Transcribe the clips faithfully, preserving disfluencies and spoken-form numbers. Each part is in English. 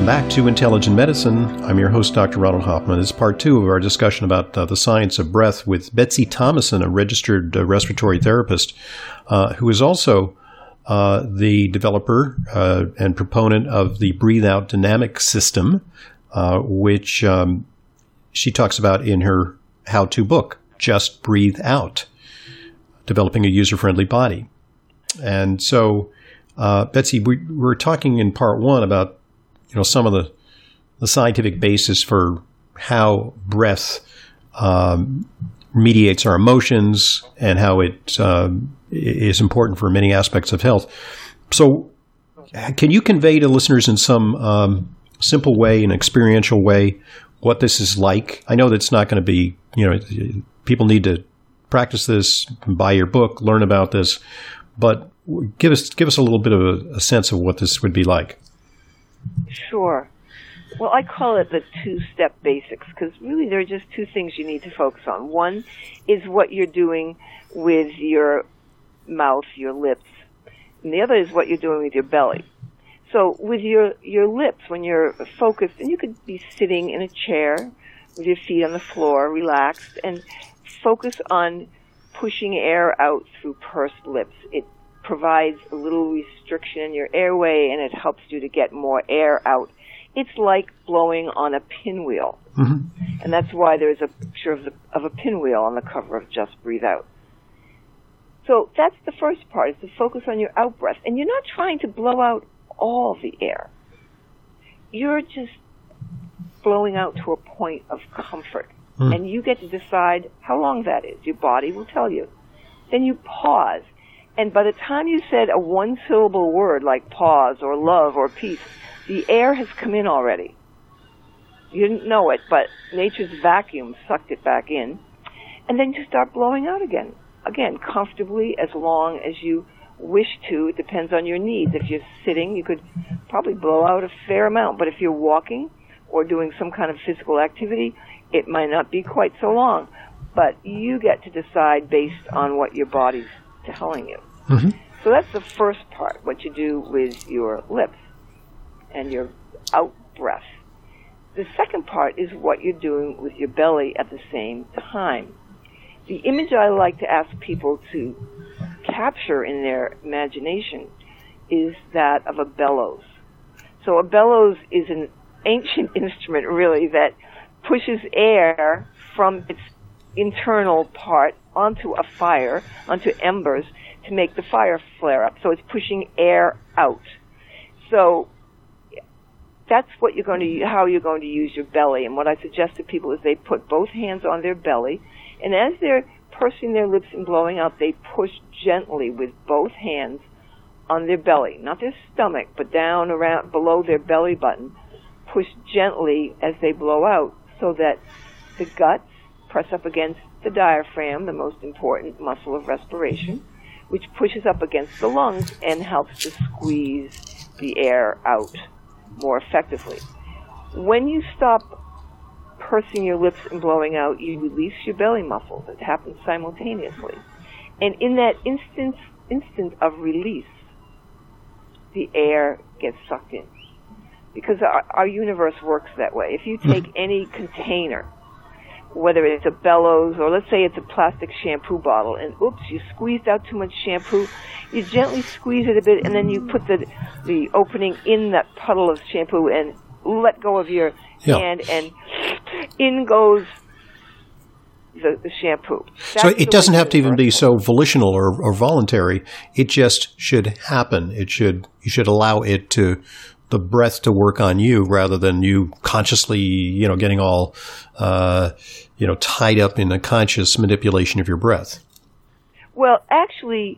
Welcome back to Intelligent Medicine. I'm your host, Doctor Ronald Hoffman. This is part two of our discussion about uh, the science of breath with Betsy Thomason, a registered uh, respiratory therapist, uh, who is also uh, the developer uh, and proponent of the Breathe Out Dynamic System, uh, which um, she talks about in her how-to book, Just Breathe Out, Developing a User-Friendly Body. And so, uh, Betsy, we were talking in part one about you know, some of the, the scientific basis for how breath um, mediates our emotions and how it um, is important for many aspects of health. So can you convey to listeners in some um, simple way, an experiential way, what this is like? I know that it's not going to be, you know, people need to practice this, buy your book, learn about this, but give us, give us a little bit of a, a sense of what this would be like. Sure. Well, I call it the two-step basics because really there are just two things you need to focus on. One is what you're doing with your mouth, your lips, and the other is what you're doing with your belly. So with your, your lips, when you're focused, and you could be sitting in a chair with your feet on the floor, relaxed, and focus on pushing air out through pursed lips. It provides a little restriction in your airway, and it helps you to get more air out. It's like blowing on a pinwheel. Mm-hmm. And that's why there's a picture of, the, of a pinwheel on the cover of Just Breathe Out. So that's the first part, is to focus on your out-breath. And you're not trying to blow out all the air. You're just blowing out to a point of comfort. Mm. And you get to decide how long that is. Your body will tell you. Then you pause. And by the time you said a one-syllable word like pause or love or peace, the air has come in already. You didn't know it, but nature's vacuum sucked it back in. And then you start blowing out again. Again, comfortably, as long as you wish to. It depends on your needs. If you're sitting, you could probably blow out a fair amount. But if you're walking or doing some kind of physical activity, it might not be quite so long. But you get to decide based on what your body's telling you. Mm-hmm. So that's the first part, what you do with your lips and your out-breath. The second part is what you're doing with your belly at the same time. The image I like to ask people to capture in their imagination is that of a bellows. So a bellows is an ancient instrument, really, that pushes air from its internal part onto a fire, onto embers, to make the fire flare up. So it's pushing air out. So that's what you're going to, how you're going to use your belly. And what I suggest to people is they put both hands on their belly, and as they're pursing their lips and blowing out, they push gently with both hands on their belly, not their stomach, but down around below their belly button. Push gently as they blow out so that the guts press up against the diaphragm, the most important muscle of respiration, which pushes up against the lungs and helps to squeeze the air out more effectively. When you stop pursing your lips and blowing out, you release your belly muscles. It happens simultaneously. And in that instant, instant of release, the air gets sucked in. Because our, our universe works that way. If you take any container, whether it's a bellows or let's say it's a plastic shampoo bottle, and oops, you squeezed out too much shampoo, you gently squeeze it a bit, and then you put the the opening in that puddle of shampoo and let go of your yeah. hand, and in goes the, the shampoo. That's so it doesn't have to even be so volitional or, or voluntary. It just should happen. It should you should allow it to the breath to work on you rather than you consciously, you know, getting all, uh, you know, tied up in a conscious manipulation of your breath. Well, actually,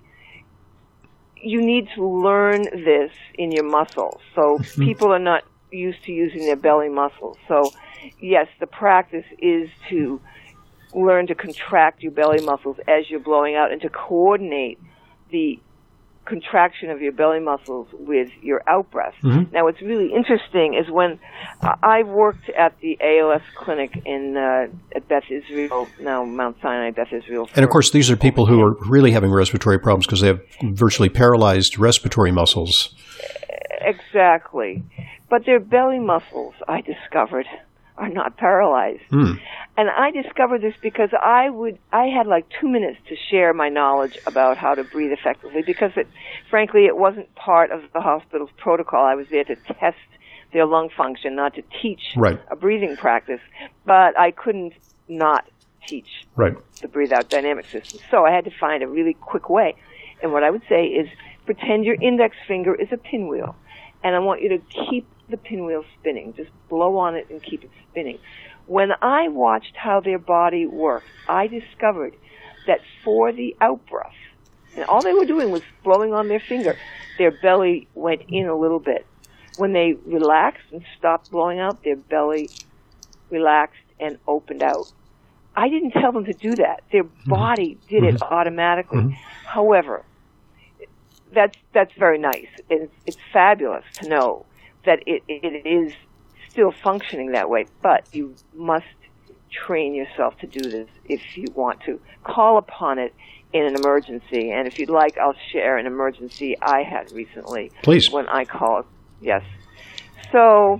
you need to learn this in your muscles. So people are not used to using their belly muscles. So, yes, the practice is to learn to contract your belly muscles as you're blowing out and to coordinate the contraction of your belly muscles with your out-breath. Mm-hmm. Now, what's really interesting is when uh, I worked at the A L S clinic in uh, at Beth Israel, now Mount Sinai, Beth Israel. And, of course, these are people who are really having respiratory problems because they have virtually paralyzed respiratory muscles. exactly. But their belly muscles, I discovered, are not paralyzed. Mm. And I discovered this because I would, I had like two minutes to share my knowledge about how to breathe effectively because it, frankly, it wasn't part of the hospital's protocol. I was there to test their lung function, not to teach right. a breathing practice. But I couldn't not teach right. the breathe out dynamic system. So I had to find a really quick way. And what I would say is pretend your index finger is a pinwheel. And I want you to keep the pinwheel spinning. Just blow on it and keep it spinning. When I watched how their body worked, I discovered that for the out-breath, and all they were doing was blowing on their finger, their belly went in a little bit. When they relaxed and stopped blowing out, their belly relaxed and opened out. I didn't tell them to do that. Their body did it automatically. Mm-hmm. However, that's that's very nice. It's, it's fabulous to know that it, it is still functioning that way, but you must train yourself to do this if you want to. Call upon it in an emergency, and if you'd like, I'll share an emergency I had recently. Please. When I called. Yes. So,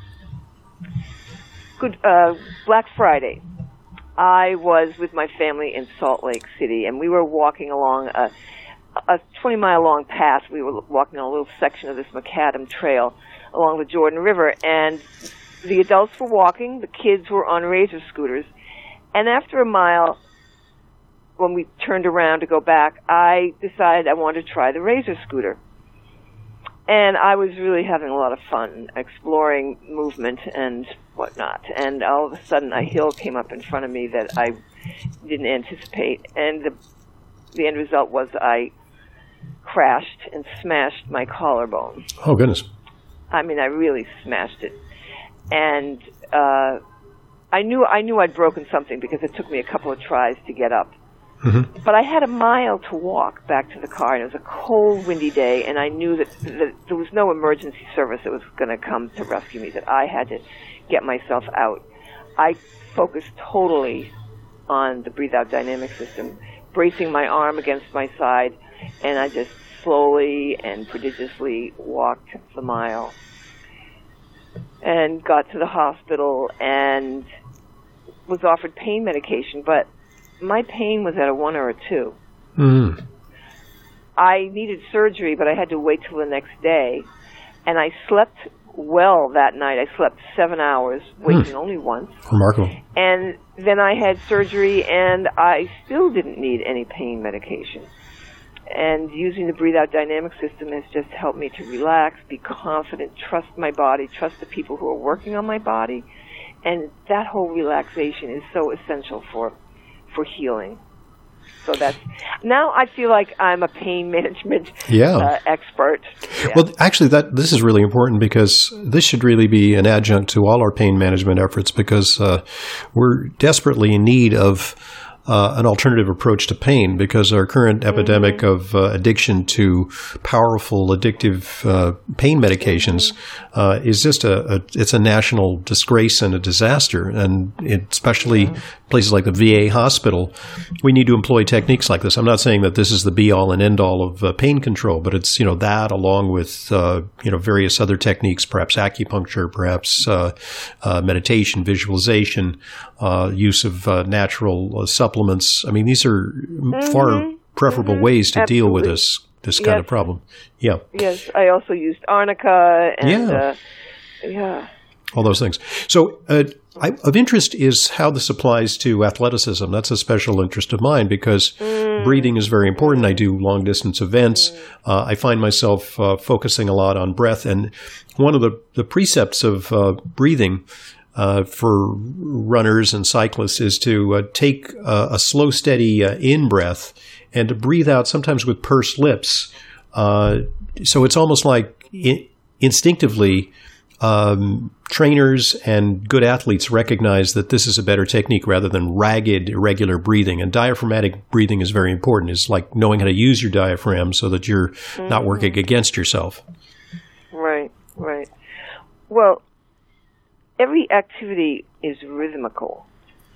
good. Uh, Black Friday. I was with my family in Salt Lake City, and we were walking along a, a twenty-mile-long path. We were walking on a little section of this macadam trail along the Jordan River, and the adults were walking, the kids were on razor scooters, and after a mile, when we turned around to go back, I decided I wanted to try the razor scooter. And I was really having a lot of fun exploring movement and whatnot. And all of a sudden, a hill came up in front of me that I didn't anticipate. And the, the end result was I crashed and smashed my collarbone. Oh, goodness. I mean, I really smashed it. And uh, I knew I knew I'd broken something because it took me a couple of tries to get up. Mm-hmm. But I had a mile to walk back to the car, and it was a cold, windy day, and I knew that, that there was no emergency service that was going to come to rescue me, that I had to get myself out. I focused totally on the breathe-out dynamic system, bracing my arm against my side, and I just slowly and prodigiously walked the mile and got to the hospital and was offered pain medication, but my pain was at a one or a two. Mm. I needed surgery, but I had to wait till the next day. And I slept well that night. I slept seven hours, waking mm. only once. Remarkable. And then I had surgery, and I still didn't need any pain medication. And using the breathe-out dynamic system has just helped me to relax, be confident, trust my body, trust the people who are working on my body. And that whole relaxation is so essential for for healing. So that's, now I feel like I'm a pain management yeah. uh, expert. Yeah. Well, actually, that this is really important because this should really be an adjunct to all our pain management efforts because uh, we're desperately in need of Uh, an alternative approach to pain because our current mm-hmm. epidemic of uh, addiction to powerful addictive uh, pain medications uh, is just a, a it's a national disgrace and a disaster, and it, especially mm-hmm. places like the V A hospital, we need to employ techniques like this. I'm not saying that this is the be all and end all of uh, pain control, but it's you know that along with uh, you know various other techniques, perhaps acupuncture, perhaps uh, uh, meditation, visualization, uh, use of uh, natural uh, supplements. Supplements. I mean, these are mm-hmm. far preferable mm-hmm. ways to Absolutely. deal with this this yes. kind of problem. Yeah. Yes, I also used arnica and yeah, uh, yeah. all those things. So, uh, I, of interest is how this applies to athleticism. That's a special interest of mine because mm. breathing is very important. I do long distance events. Mm. Uh, I find myself uh, focusing a lot on breath, and one of the the precepts of uh, breathing. Uh, for runners and cyclists is to uh, take uh, a slow, steady uh, in-breath and to breathe out sometimes with pursed lips. Uh, so it's almost like in- instinctively um, trainers and good athletes recognize that this is a better technique rather than ragged, irregular breathing. And diaphragmatic breathing is very important. It's like knowing how to use your diaphragm so that you're mm-hmm. not working against yourself. Right, right. Well, every activity is rhythmical,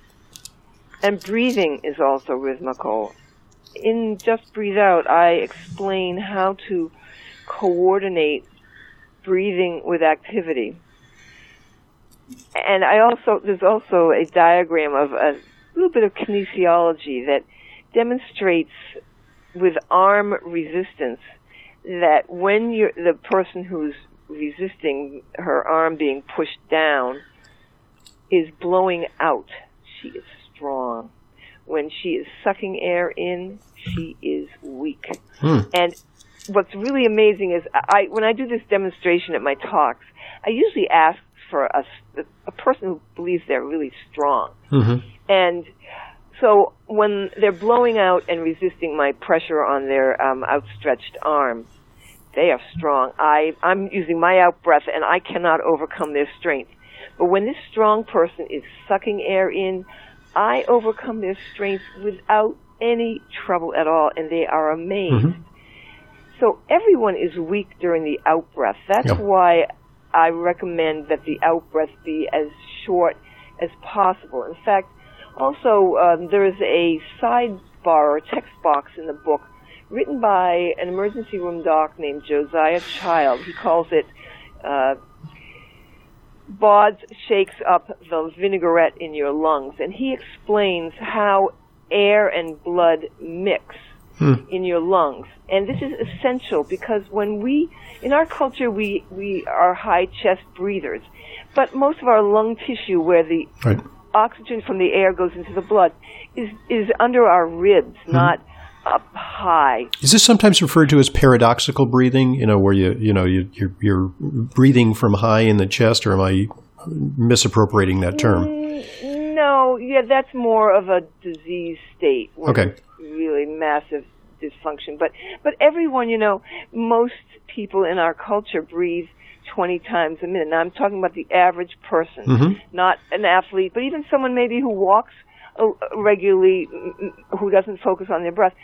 and breathing is also rhythmical. In Just Breathe Out, I explain how to coordinate breathing with activity. And I also, there's also a diagram of a little bit of kinesiology that demonstrates with arm resistance that when you're, the person who's resisting her arm being pushed down is blowing out, she is strong. When she is sucking air in, she is weak. Hmm. And what's really amazing is I, when I do this demonstration at my talks, I usually ask for a, a person who believes they're really strong. Mm-hmm. And so when they're blowing out and resisting my pressure on their um, outstretched arm, they are strong. I, I'm using my out-breath, and I cannot overcome their strength. But when this strong person is sucking air in, I overcome their strength without any trouble at all, and they are amazed. Mm-hmm. So everyone is weak during the out-breath. That's yep. why I recommend that the out-breath be as short as possible. In fact, also, um, there is a sidebar or text box in the book written by an emergency room doc named Josiah Child. He calls it uh, Bods Shakes Up the Vinaigrette in Your Lungs. And he explains how air and blood mix hmm. in your lungs. And this is essential because when we, in our culture, we, we are high chest breathers. But most of our lung tissue where the right. oxygen from the air goes into the blood is, is under our ribs, hmm. not up high. Is this sometimes referred to as paradoxical breathing? You know, where you you know you you're, you're breathing from high in the chest, or am I misappropriating that term? Mm, no, yeah, that's more of a disease state. Where okay. Really massive dysfunction, but but everyone, you know, most people in our culture breathe twenty times a minute. Now I'm talking about the average person, mm-hmm. not an athlete, but even someone maybe who walks regularly, who doesn't focus on their breath,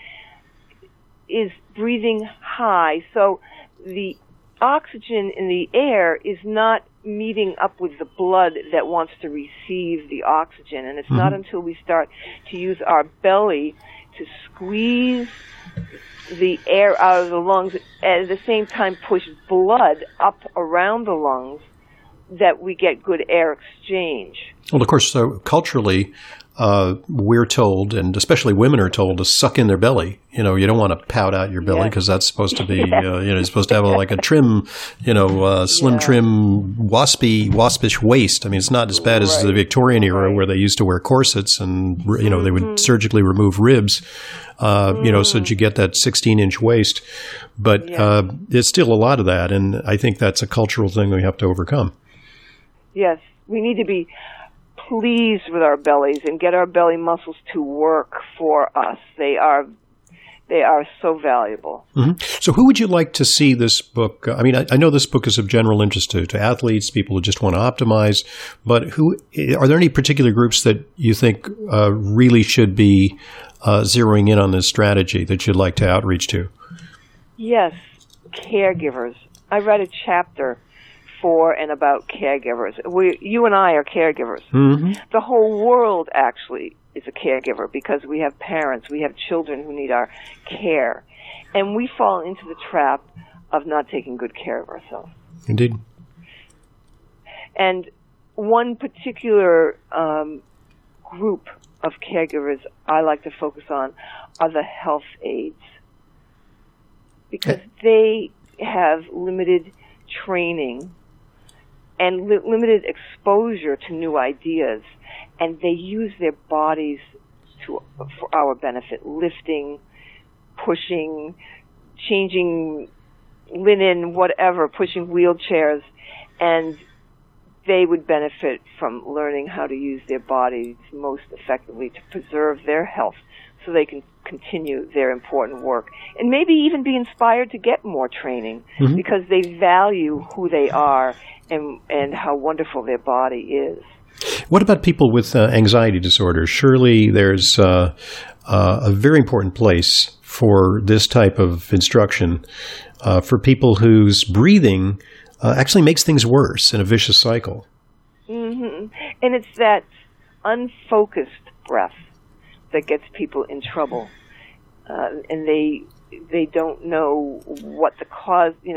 is breathing high. So the oxygen in the air is not meeting up with the blood that wants to receive the oxygen. And it's mm-hmm. not until we start to use our belly to squeeze the air out of the lungs, at the same time push blood up around the lungs, that we get good air exchange. Well, of course, so culturally, Uh, we're told, and especially women are told, to suck in their belly. You know, you don't want to pout out your belly because yes. that's supposed to be, yes. uh, you know, you're supposed to have a, like a trim, you know, uh, slim, yeah. trim, waspy, waspish waist. I mean, it's not as bad right. as the Victorian era right. where they used to wear corsets and, you know, they would mm-hmm. surgically remove ribs, uh, mm. you know, so that you get that sixteen inch waist. But yeah. uh, there's still a lot of that, and I think that's a cultural thing we have to overcome. Yes, we need to be pleased with our bellies and get our belly muscles to work for us. They are they are so valuable. Mm-hmm. So who would you like to see this book? I mean, I, I know this book is of general interest to, to athletes, people who just want to optimize, but who are there any particular groups that you think uh, really should be uh, zeroing in on this strategy that you'd like to outreach to? Yes, caregivers. I read a chapter for and about caregivers. We, you and I are caregivers. Mm-hmm. The whole world actually is a caregiver because we have parents, we have children who need our care. And we fall into the trap of not taking good care of ourselves. Indeed. And one particular um, group of caregivers I like to focus on are the health aides. Because they have limited training and li- limited exposure to new ideas, and they use their bodies to for our benefit, lifting, pushing, changing linen, whatever, pushing wheelchairs, and they would benefit from learning how to use their bodies most effectively to preserve their health so they can continue their important work and maybe even be inspired to get more training mm-hmm. because they value who they are and and how wonderful their body is. What about people with uh, anxiety disorders? Surely there's uh, uh, a very important place for this type of instruction uh, for people whose breathing uh, actually makes things worse in a vicious cycle. Mm-hmm. And it's that unfocused breath that gets people in trouble, uh, and they they don't know what the cause. You know,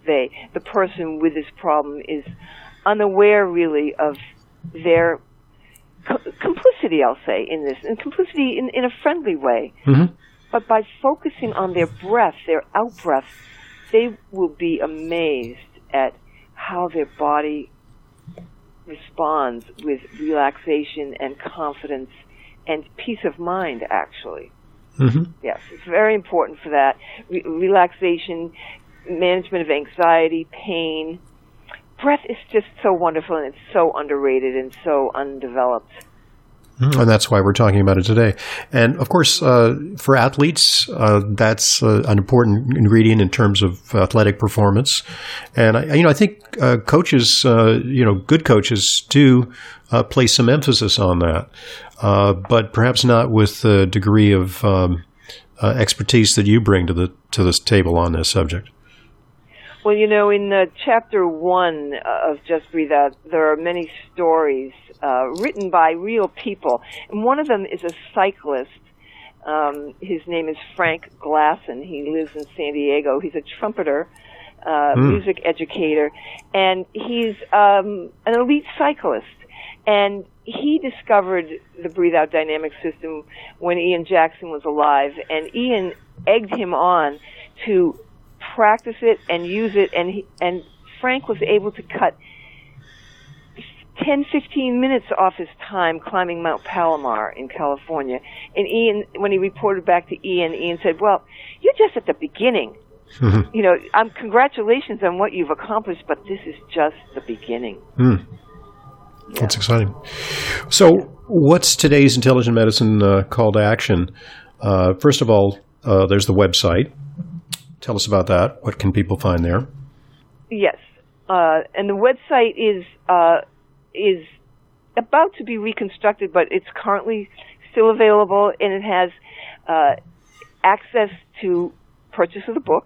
they, the person with this problem, is unaware really of their co- complicity, I'll say, in this, and complicity in, in a friendly way. Mm-hmm. But by focusing on their breath, their out-breath, they will be amazed at how their body responds with relaxation and confidence and peace of mind, actually. Mm-hmm. Yes, it's very important for that. Re- relaxation, management of anxiety, pain. Breath is just so wonderful, and it's so underrated and so undeveloped. And that's why we're talking about it today. And of course, uh, for athletes, uh, that's uh, an important ingredient in terms of athletic performance. And I, you know, I think uh, coaches, uh, you know, good coaches do uh, place some emphasis on that, uh, but perhaps not with the degree of um, uh, expertise that you bring to the to this table on this subject. Well, you know, in uh, chapter one of Just Breathe Out, there are many stories uh, written by real people. And one of them is a cyclist. Um, his name is Frank Glasson. He lives in San Diego. He's a trumpeter, uh, mm. music educator, and he's um, an elite cyclist. And he discovered the Breathe Out dynamic system when Ian Jackson was alive, and Ian egged him on to practice it and use it, and he, and Frank was able to cut ten, fifteen minutes off his time climbing Mount Palomar in California. And Ian, when he reported back to Ian, Ian said, "Well, you're just at the beginning. Mm-hmm. You know, um, congratulations on what you've accomplished, but this is just the beginning." Mm. Yeah. That's exciting. So, what's today's intelligent medicine uh, call to action? Uh, first of all, uh, there's the website. Tell us about that. What can people find there? Yes, uh, and the website is uh, is about to be reconstructed, but it's currently still available, and it has uh, access to purchase of the book.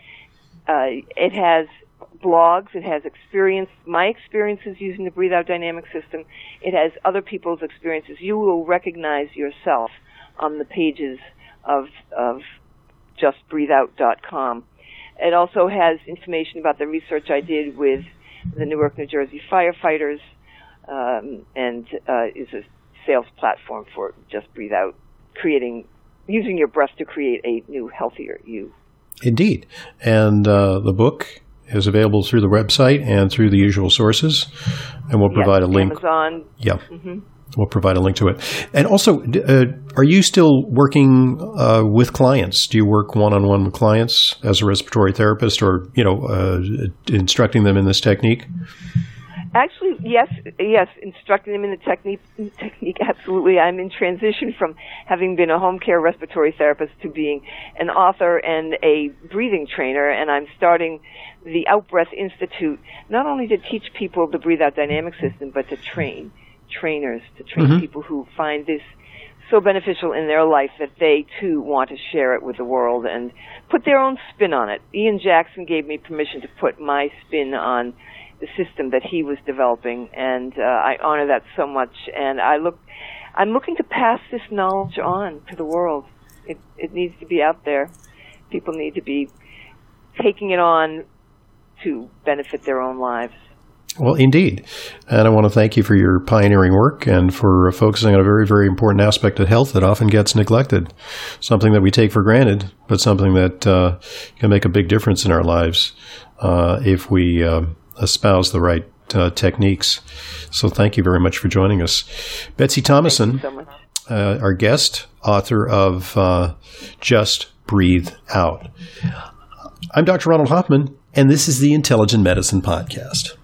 Uh, it has blogs. It has experience, my experiences using the Breathe Out dynamic system. It has other people's experiences. You will recognize yourself on the pages of of just breathe out dot com. It also has information about the research I did with the Newark, New Jersey firefighters, um, and uh, is a sales platform for Just Breathe Out, creating, using your breath to create a new, healthier you. Indeed. And uh, the book is available through the website and through the usual sources, and we'll provide yes, a link. Amazon. Yeah. Mm-hmm. We'll provide a link to it. And also, uh, are you still working uh, with clients? Do you work one-on-one with clients as a respiratory therapist, or, you know, uh, instructing them in this technique? Actually, yes, yes, instructing them in the technique, technique, absolutely. I'm in transition from having been a home care respiratory therapist to being an author and a breathing trainer, and I'm starting the Out-Breath Institute, not only to teach people the Breathe Out dynamic system, but to train trainers, to train mm-hmm. people who find this so beneficial in their life that they, too, want to share it with the world and put their own spin on it. Ian Jackson gave me permission to put my spin on the system that he was developing, and uh, I honor that so much. And I look, I'm looking to pass this knowledge on to the world. It, it needs to be out there. People need to be taking it on to benefit their own lives. Well, indeed. And I want to thank you for your pioneering work and for focusing on a very, very important aspect of health that often gets neglected. Something that we take for granted, but something that uh, can make a big difference in our lives uh, if we uh, espouse the right uh, techniques. So thank you very much for joining us. Betsy Thomason, so much. Uh, our guest, author of uh, Just Breathe Out. I'm Doctor Ronald Hoffman, and this is the Intelligent Medicine Podcast.